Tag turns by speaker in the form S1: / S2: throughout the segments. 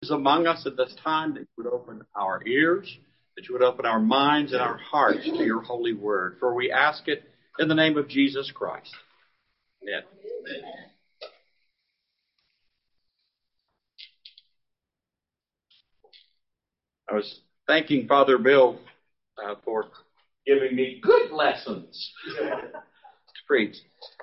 S1: is among us at this time, that you would open our ears, that you would open our minds and our hearts to your holy word. For we ask it in the name of Jesus Christ. Amen. I was thanking Father Bill for giving me good lessons to preach.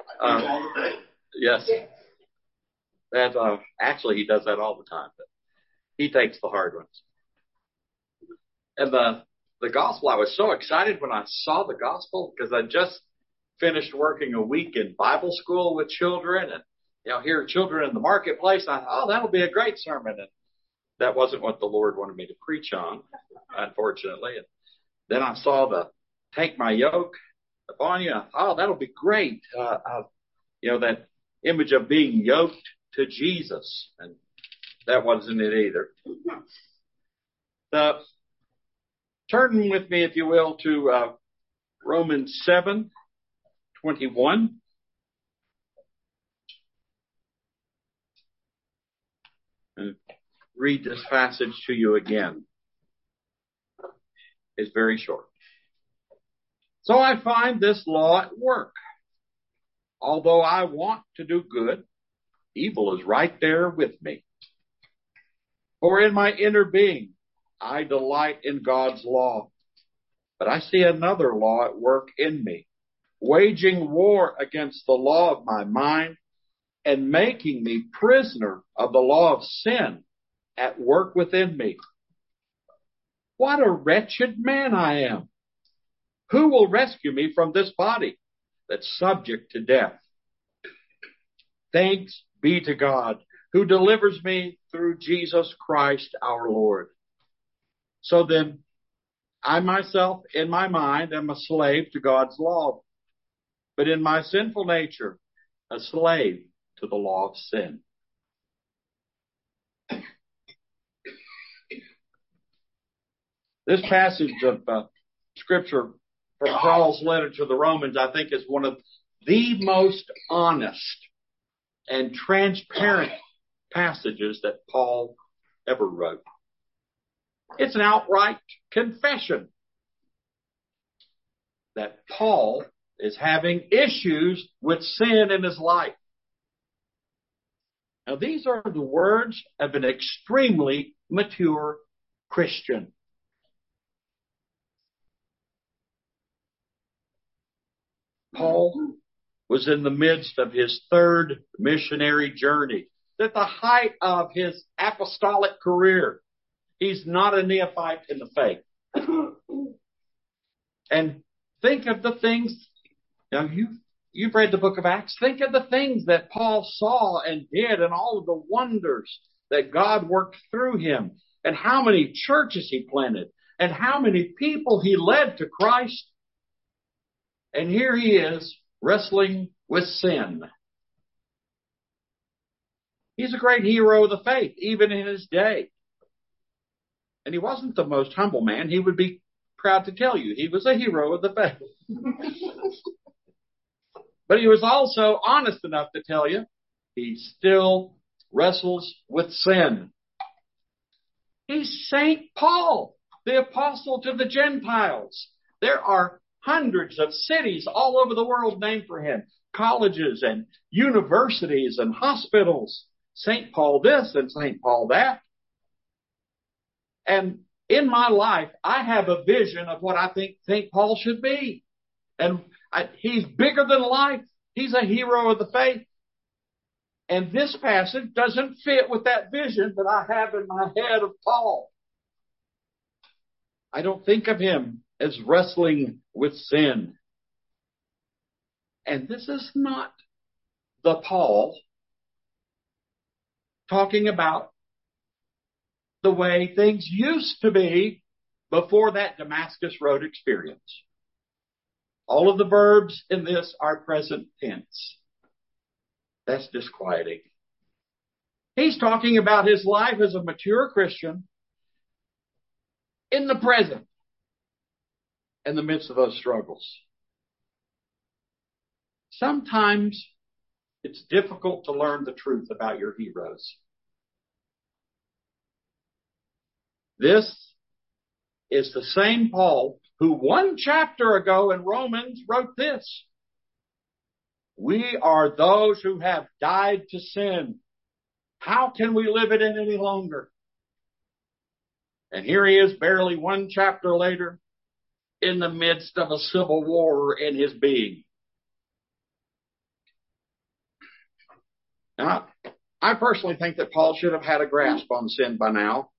S1: Yes. That actually he does that all the time, but he takes the hard ones. And the gospel, I was so excited when I saw the gospel because I just finished working a week in Bible school with children, and here are children in the marketplace. And I thought, oh, that'll be a great sermon. And that wasn't what the Lord wanted me to preach on, unfortunately. And then I saw the take my yoke upon you. Oh, that'll be great. That image of being yoked to Jesus. And that wasn't it either. Turn with me, if you will, to Romans 7:21. And read this passage to you again. It's very short. So I find this law at work. Although I want to do good, evil is right there with me. For in my inner being, I delight in God's law. But I see another law at work in me, waging war against the law of my mind and making me prisoner of the law of sin at work within me. What a wretched man I am! Who will rescue me from this body that's subject to death? Thanks be to God, who delivers me through Jesus Christ our Lord. So then, I myself, in my mind, am a slave to God's law, but in my sinful nature, a slave to the law of sin. This passage of Scripture from Paul's letter to the Romans, I think, is one of the most honest and transparent passages that Paul ever wrote. It's an outright confession that Paul is having issues with sin in his life. Now, these are the words of an extremely mature Christian. Paul was in the midst of his third missionary journey, at the height of his apostolic career. He's not a neophyte in the faith. And think of the things, you've read the book of Acts. Think of the things that Paul saw and did and all of the wonders that God worked through him and how many churches he planted and how many people he led to Christ. And here he is wrestling with sin. He's a great hero of the faith, even in his day. And he wasn't the most humble man. He would be proud to tell you he was a hero of the faith. But he was also honest enough to tell you he still wrestles with sin. He's St. Paul, the apostle to the Gentiles. There are hundreds of cities all over the world named for him. Colleges and universities and hospitals. St. Paul this and St. Paul that. And in my life, I have a vision of what I think St. Paul should be. And he's bigger than life. He's a hero of the faith. And this passage doesn't fit with that vision that I have in my head of Paul. I don't think of him as wrestling with sin. And this is not the Paul talking about the way things used to be before that Damascus Road experience. All of the verbs in this are present tense. That's disquieting. He's talking about his life as a mature Christian in the present, in the midst of those struggles. Sometimes it's difficult to learn the truth about your heroes. This is the same Paul who 1 chapter ago in Romans wrote this. We are those who have died to sin. How can we live it in any longer? And here he is barely 1 chapter later in the midst of a civil war in his being. Now, I personally think that Paul should have had a grasp on sin by now.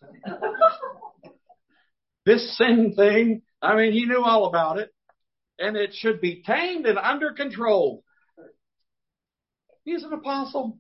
S1: This sin thing, I mean, he knew all about it, and it should be tamed and under control. He's an apostle.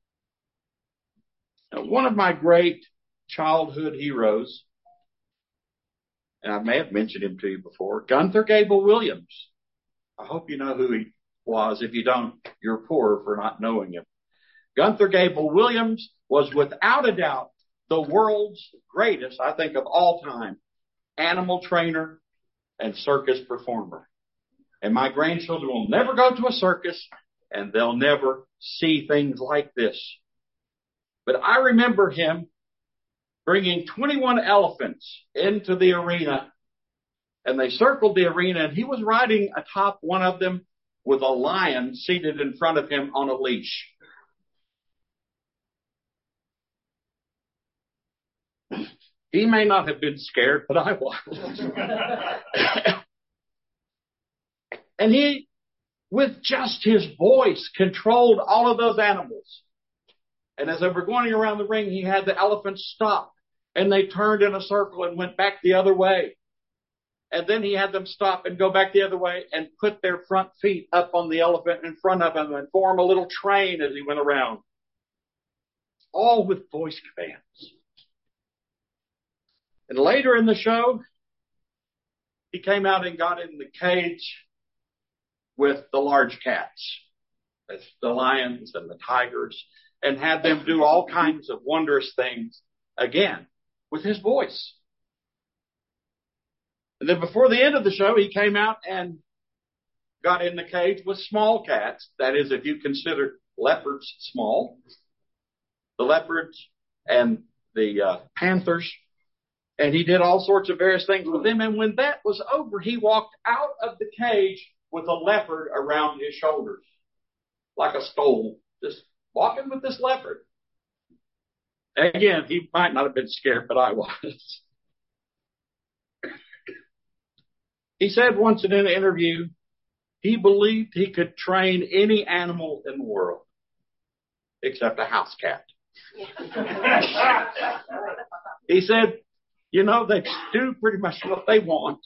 S1: Now, one of my great childhood heroes, and I may have mentioned him to you before, Gunther Gable-Williams. I hope you know who he was. If you don't, you're poor for not knowing him. Gunther Gable-Williams was without a doubt the world's greatest, I think, of all time, animal trainer and circus performer. And my grandchildren will never go to a circus, and they'll never see things like this. But I remember him bringing 21 elephants into the arena, and they circled the arena, and he was riding atop one of them with a lion seated in front of him on a leash. He may not have been scared, but I was. And he, with just his voice, controlled all of those animals. And as they were going around the ring, he had the elephants stop. And they turned in a circle and went back the other way. And then he had them stop and go back the other way and put their front feet up on the elephant in front of him and form a little train as he went around. All with voice commands. And later in the show, he came out and got in the cage with the large cats. That's the lions and the tigers, and had them do all kinds of wondrous things, again, with his voice. And then before the end of the show, he came out and got in the cage with small cats. That is, if you consider leopards small, the leopards and the panthers. And he did all sorts of various things with them. And when that was over, he walked out of the cage with a leopard around his shoulders, like a stole, just walking with this leopard. Again, he might not have been scared, but I was. He said once in an interview, he believed he could train any animal in the world, except a house cat. He said, you know, they do pretty much what they want.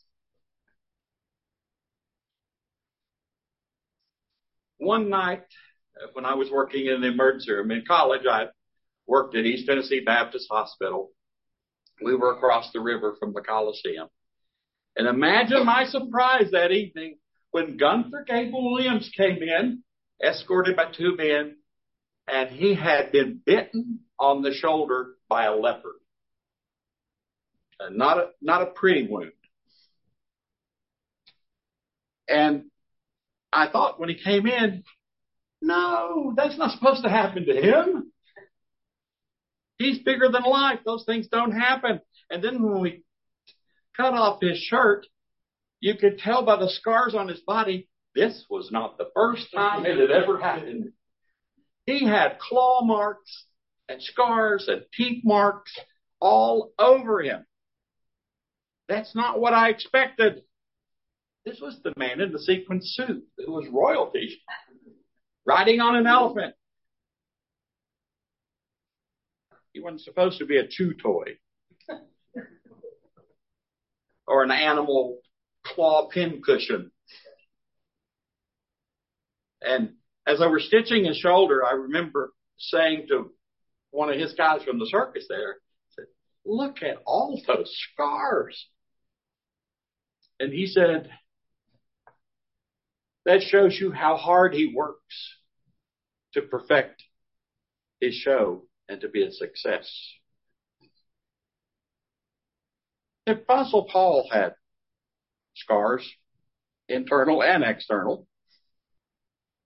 S1: One night, when I was working in the emergency room in college, I worked at East Tennessee Baptist Hospital. We were across the river from the Coliseum. And imagine my surprise that evening when Gunther Gable-Williams came in, escorted by 2 men, and he had been bitten on the shoulder by a leopard. Not a pretty wound. And I thought when he came in, no, that's not supposed to happen to him. He's bigger than life. Those things don't happen. And then when we cut off his shirt, you could tell by the scars on his body, this was not the first time it had ever happened. He had claw marks and scars and teeth marks all over him. That's not what I expected. This was the man in the sequin suit. It was royalty, riding on an elephant. He wasn't supposed to be a chew toy or an animal claw pincushion. And as I was stitching his shoulder, I remember saying to one of his guys from the circus there, I said, look at all those scars. And he said, that shows you how hard he works to perfect his show and to be a success. The Apostle Paul had scars, internal and external.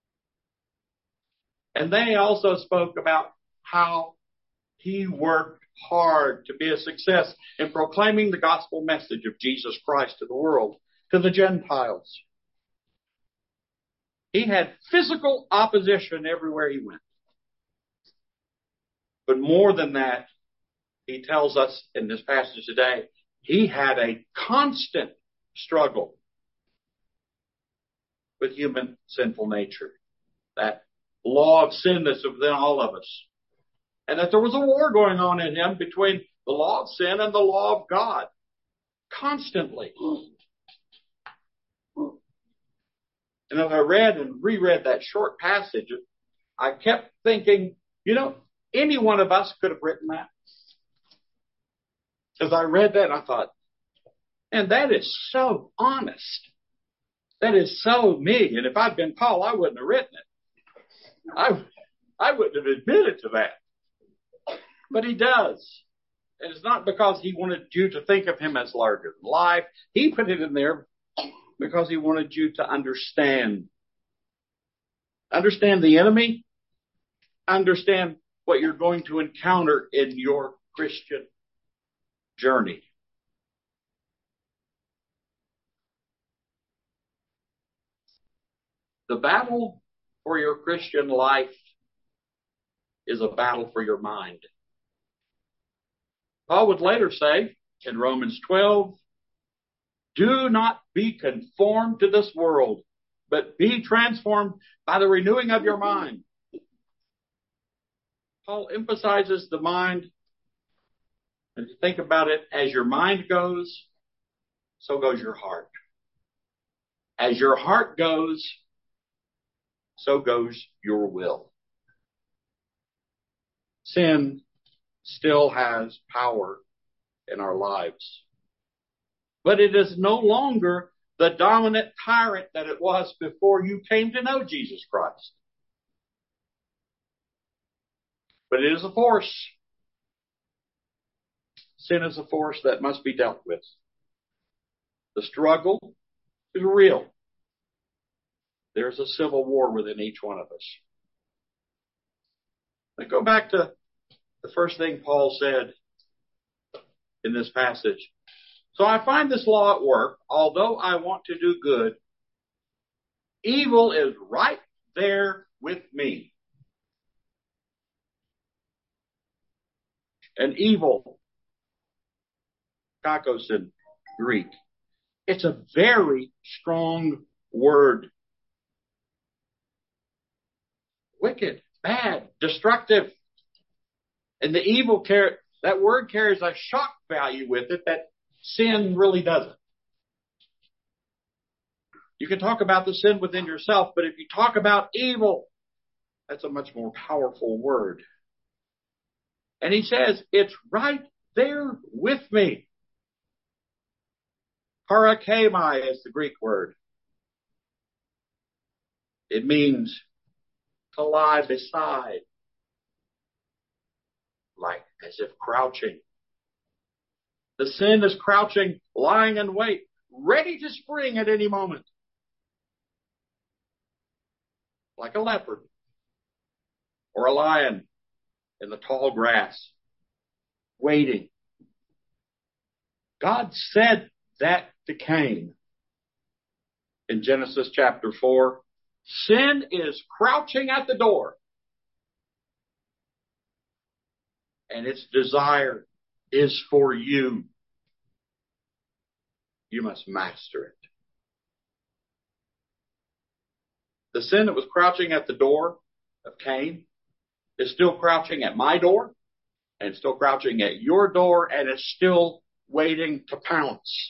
S1: And they also spoke about how he worked hard to be a success in proclaiming the gospel message of Jesus Christ to the world, to the Gentiles. He had physical opposition everywhere he went. But more than that, he tells us in this passage today, he had a constant struggle with human sinful nature. That law of sin that's within all of us. And that there was a war going on in him between the law of sin and the law of God. Constantly. And as I read and reread that short passage, I kept thinking, any one of us could have written that. As I read that, I thought, and that is so honest. That is so me. And if I'd been Paul, I wouldn't have written it. I wouldn't have admitted to that. But he does. And it's not because he wanted you to think of him as larger than life. He put it in there because he wanted you to understand. Understand the enemy. Understand what you're going to encounter in your Christian journey. The battle for your Christian life is a battle for your mind. Paul would later say in Romans 12, do not be conformed to this world, but be transformed by the renewing of your mind. Paul emphasizes the mind. And if you think about it, as your mind goes, so goes your heart. As your heart goes, so goes your will. Sin still has power in our lives. But it is no longer the dominant tyrant that it was before you came to know Jesus Christ. But it is a force. Sin is a force that must be dealt with. The struggle is real. There's a civil war within each one of us. Let's go back to the first thing Paul said in this passage. So I find this law at work. Although I want to do good, evil is right there with me. And evil, kakos in Greek, it's a very strong word. Wicked, bad, destructive. And the evil, that word carries a shock value with it that sin really doesn't. You can talk about the sin within yourself, but if you talk about evil, that's a much more powerful word. And he says, it's right there with me. Parakemai is the Greek word. It means to lie beside, like as if crouching. The sin is crouching, lying in wait, ready to spring at any moment. Like a leopard or a lion in the tall grass, waiting. God said that to Cain in Genesis chapter 4. Sin is crouching at the door. And its desire is for you. You must master it. The sin that was crouching at the door of Cain is still crouching at my door, and still crouching at your door, and it's still waiting to pounce.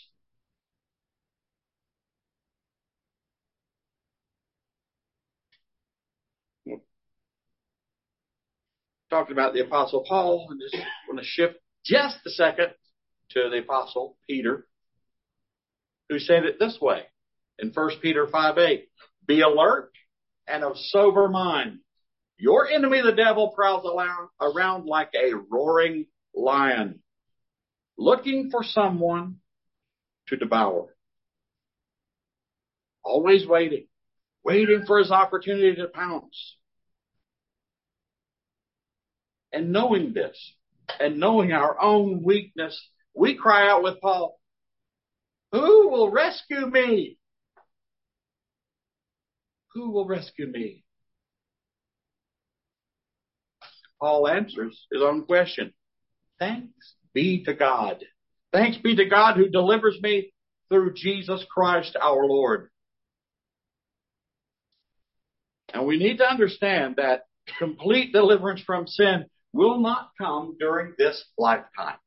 S1: Talking about the Apostle Paul, and just want to shift just a second to the Apostle Peter, who said it this way in 1 Peter 5:8. Be alert and of sober mind. Your enemy, the devil, prowls around like a roaring lion, looking for someone to devour. Always waiting for his opportunity to pounce. And knowing this, and knowing our own weakness, we cry out with Paul, "Who will rescue me? Who will rescue me?" Paul answers his own question. Thanks be to God. Thanks be to God who delivers me through Jesus Christ our Lord. And we need to understand that complete deliverance from sin will not come during this lifetime.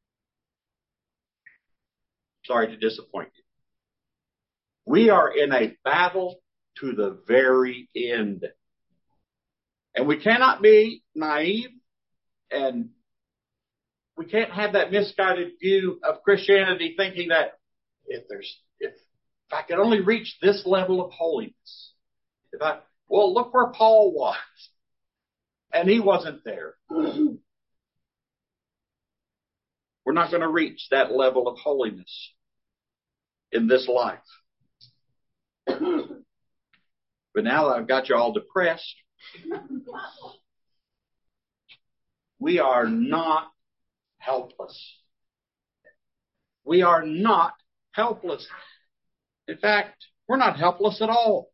S1: Sorry to disappoint you. We are in a battle to the very end. And we cannot be naive, and we can't have that misguided view of Christianity thinking that if I could only reach this level of holiness, well, look where Paul was. And he wasn't there. We're not going to reach that level of holiness in this life. But now that I've got you all depressed, we are not helpless. We are not helpless. In fact, we're not helpless at all.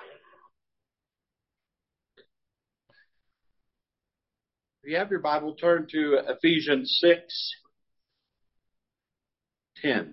S1: If you have your Bible, turn to Ephesians 6:10.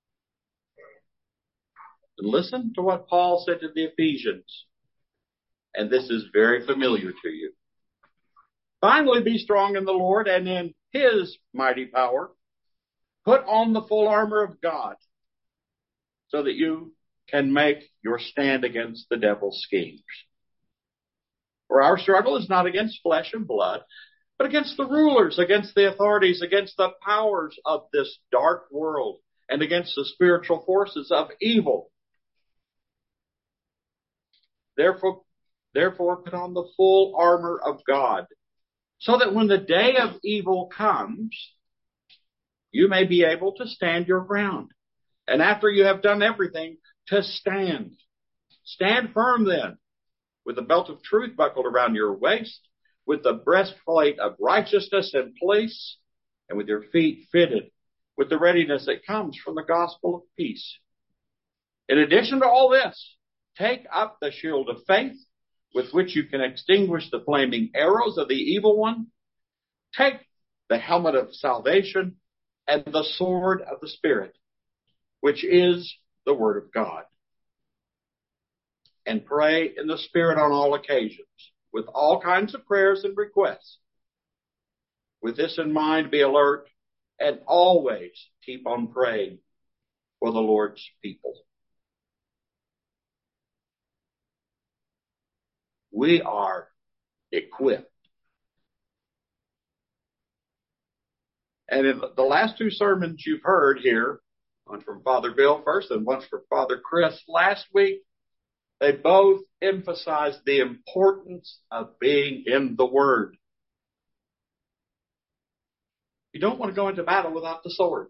S1: And listen to what Paul said to the Ephesians. And this is very familiar to you. Finally, be strong in the Lord and in His mighty power. Put on the full armor of God so that you can make your stand against the devil's schemes. For our struggle is not against flesh and blood, but against the rulers, against the authorities, against the powers of this dark world, and against the spiritual forces of evil. Therefore, put on the full armor of God, so that when the day of evil comes, you may be able to stand your ground. And after you have done everything, to stand. Stand firm then, with the belt of truth buckled around your waist, with the breastplate of righteousness in place, and with your feet fitted with the readiness that comes from the gospel of peace. In addition to all this, take up the shield of faith, with which you can extinguish the flaming arrows of the evil one. Take the helmet of salvation and the sword of the Spirit, which is the Word of God. And pray in the Spirit on all occasions, with all kinds of prayers and requests. With this in mind, be alert and always keep on praying for the Lord's people. We are equipped. And in the last two sermons you've heard here, one from Father Bill first and one from Father Chris last week, they both emphasized the importance of being in the Word. You don't want to go into battle without the sword.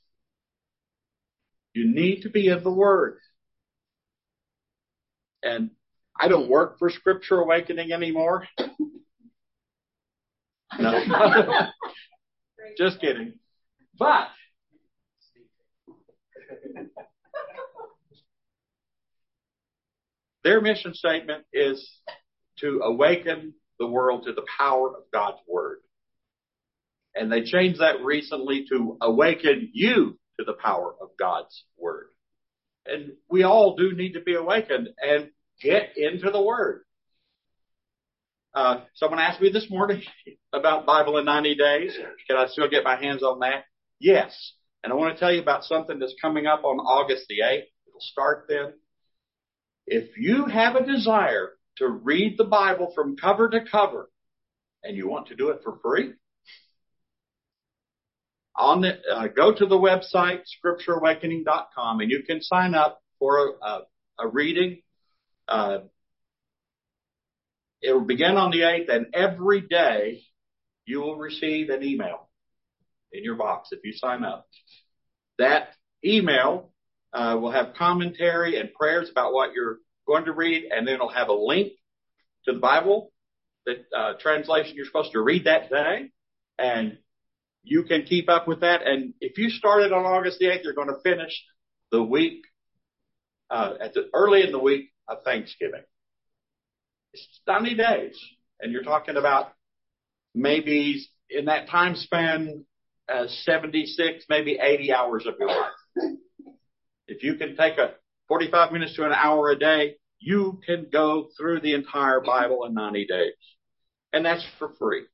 S1: You need to be in the Word. And I don't work for Scripture Awakening anymore. No. Just kidding. But their mission statement is to awaken the world to the power of God's Word. And they changed that recently to awaken you to the power of God's Word. And we all do need to be awakened and get into the Word. Someone asked me this morning about Bible in 90 days. Can I still get my hands on that? Yes. And I want to tell you about something that's coming up on August the 8th. It'll start then. If you have a desire to read the Bible from cover to cover and you want to do it for free, go to the website, scriptureawakening.com, and you can sign up for a reading. It will begin on the 8th, and every day you will receive an email in your box if you sign up. That email will have commentary and prayers about what you're going to read, and then it'll have a link to the Bible, the translation you're supposed to read that day, and you can keep up with that. And if you started on August the 8th, you're going to finish the week, early in the week of Thanksgiving. It's 90 days. And you're talking about maybe in that time span, 76, maybe 80 hours of your life. If you can take 45 minutes to an hour a day, you can go through the entire Bible in 90 days. And that's for free.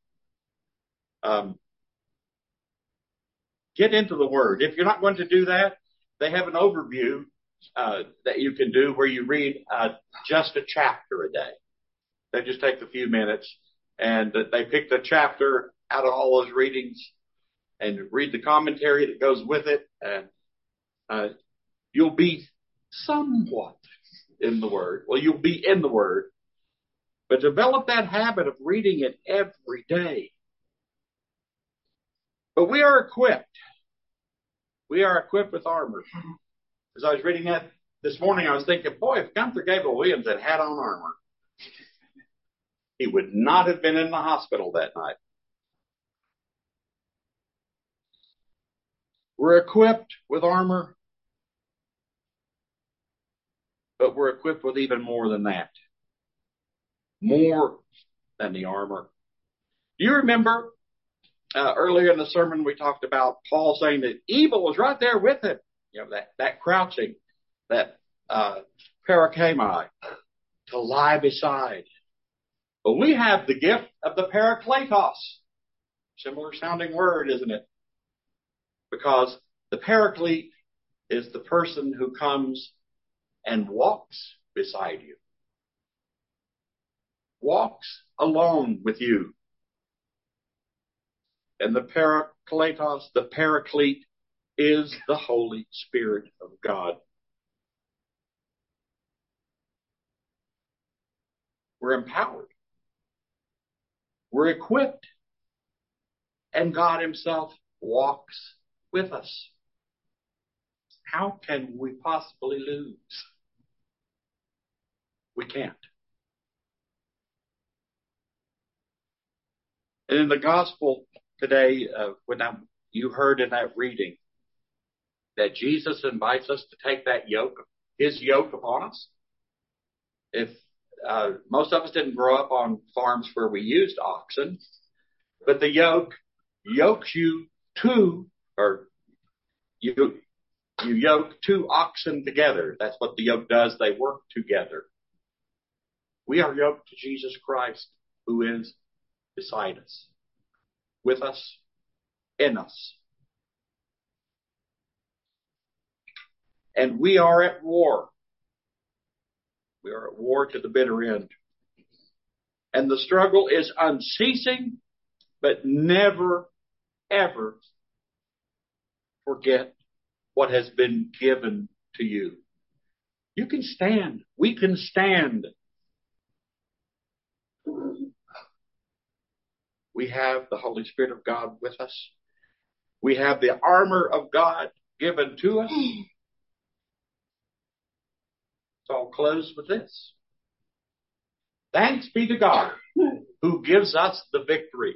S1: Get into the Word. If you're not going to do that, they have an overview that you can do where you read just a chapter a day. They just take a few minutes and they pick the chapter out of all those readings and read the commentary that goes with it. And you'll be somewhat in the Word. Well, you'll be in the Word. But develop that habit of reading it every day. But we are equipped. We are equipped with armor. As I was reading that this morning, I was thinking, boy, if Gunther Gabriel Williams had on armor, he would not have been in the hospital that night. We're equipped with armor, but we're equipped with even more than that. More than the armor. Do you remember earlier in the sermon we talked about Paul saying that evil was right there with him? You know, that crouching, that parakemai, to lie beside. But we have the gift of the parakletos. Similar sounding word, isn't it? Because the paraclete is the person who comes and walks beside you. Walks along with you. And the parakletos, the paraclete, is the Holy Spirit of God. We're empowered. We're equipped. And God Himself walks with us. How can we possibly lose? We can't. And in the gospel today, you heard in that reading that Jesus invites us to take that yoke, His yoke upon us. If most of us didn't grow up on farms where we used oxen, but the yoke yokes you to, or you yoke two oxen together. That's what the yoke does. They work together. We are yoked to Jesus Christ, who is beside us, with us, in us. And we are at war. We are at war to the bitter end. And the struggle is unceasing, but never, ever forget what has been given to you. You can stand. We can stand. We have the Holy Spirit of God with us. We have the armor of God given to us. So I'll close with this. Thanks be to God who gives us the victory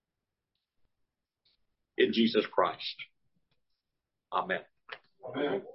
S1: in Jesus Christ. Amen.
S2: Amen.